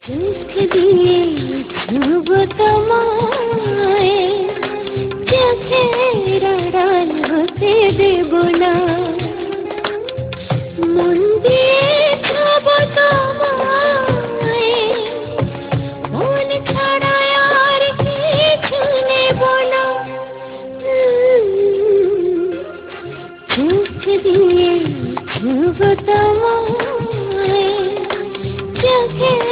চোখ দিয়ে ছুব তোমায়, চোখের আড়াল হতে দেব না। মন দিয়ে ছুব তোমায়, মন ছাড়া আর কিছু নেব না। চোখ দিয়ে ছুব তোমায়, চোখের